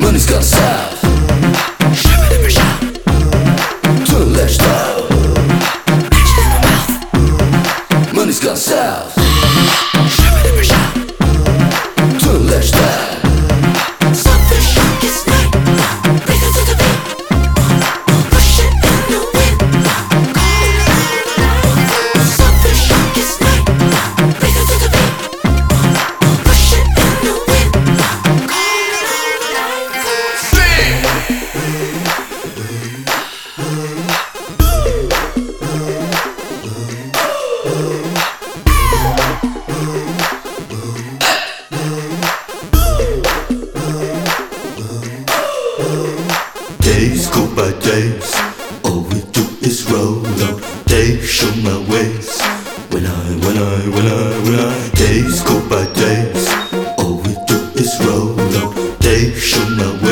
Money's gone south. Turn lashed out. Money's gone south. Turn lashed out. Days go by days, all we do is roll on. Days show my ways. When I days go by days, all we do is roll on. Days show my ways.